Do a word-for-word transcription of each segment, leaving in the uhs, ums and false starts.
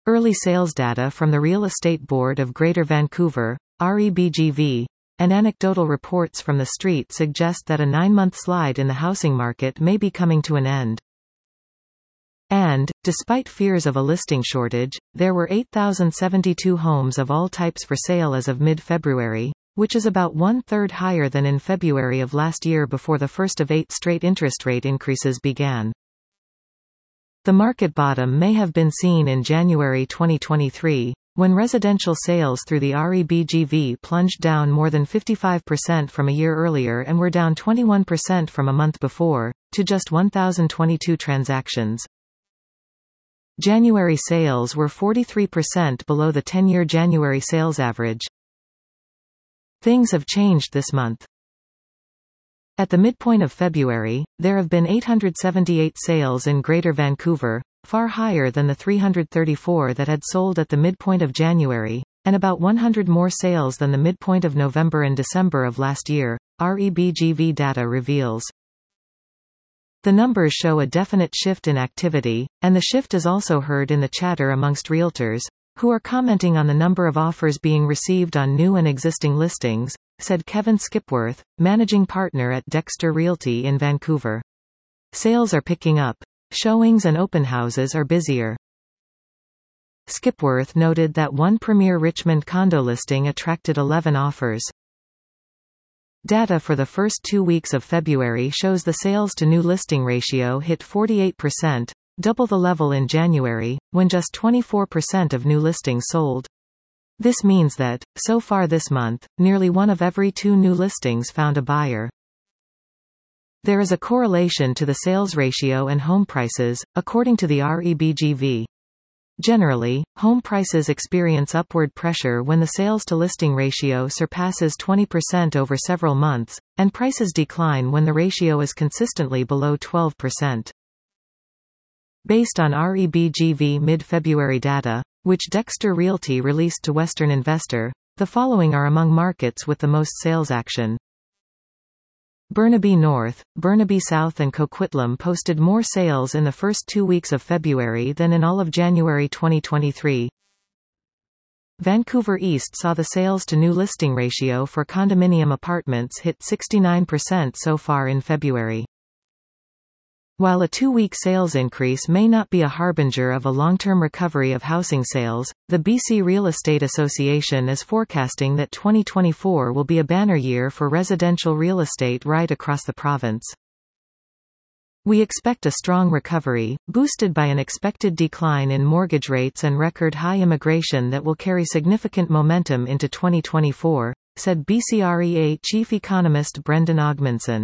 Early sales data from the Real Estate Board of Greater Vancouver, R E B G V, and anecdotal reports from the street suggest that a nine-month slide in the housing market may be coming to an end. And, despite fears of a listing shortage, there were eight thousand seventy-two homes of all types for sale as of mid-February, which is about one-third higher than in February of last year before the first of eight straight interest rate increases began. The market bottom may have been seen in January twenty twenty-three, when residential sales through the R E B G V plunged down more than fifty-five percent from a year earlier and were down twenty-one percent from a month before, to just one thousand twenty-two transactions. January sales were forty-three percent below the ten-year January sales average. Things have changed this month. At the midpoint of February, there have been eight hundred seventy-eight sales in Greater Vancouver, far higher than the three hundred thirty-four that had sold at the midpoint of January, and about one hundred more sales than the midpoint of November and December of last year, R E B G V data reveals. The numbers show a definite shift in activity, and the shift is also heard in the chatter amongst realtors, who are commenting on the number of offers being received on new and existing listings, said Kevin Skipworth, managing partner at Dexter Realty in Vancouver. Sales are picking up. Showings and open houses are busier. Skipworth noted that one premier Richmond condo listing attracted eleven offers. Data for the first two weeks of February shows the sales-to-new listing ratio hit forty-eight percent, double the level in January, when just twenty-four percent of new listings sold. This means that, so far this month, nearly one of every two new listings found a buyer. There is a correlation to the sales ratio and home prices, according to the R E B G V. Generally, home prices experience upward pressure when the sales-to-listing ratio surpasses twenty percent over several months, and prices decline when the ratio is consistently below twelve percent. Based on R E B G V mid-February data, which Dexter Realty released to Western Investor, the following are among markets with the most sales action. Burnaby North, Burnaby South and Coquitlam posted more sales in the first two weeks of February than in all of January twenty twenty-three. Vancouver East saw the sales-to-new listing ratio for condominium apartments hit sixty-nine percent so far in February. While a two-week sales increase may not be a harbinger of a long-term recovery of housing sales, the B C Real Estate Association is forecasting that twenty twenty-four will be a banner year for residential real estate right across the province. We expect a strong recovery, boosted by an expected decline in mortgage rates and record-high immigration that will carry significant momentum into twenty twenty-four, said B C R E A chief economist Brendan Ogmanson.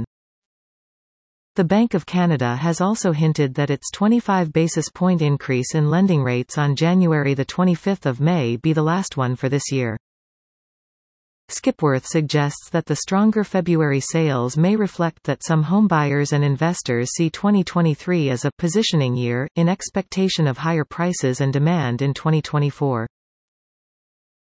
The Bank of Canada has also hinted that its twenty-five basis point increase in lending rates on January the twenty-fifth of May be the last one for this year. Skipworth suggests that the stronger February sales may reflect that some homebuyers and investors see twenty twenty-three as a positioning year, in expectation of higher prices and demand in twenty twenty-four.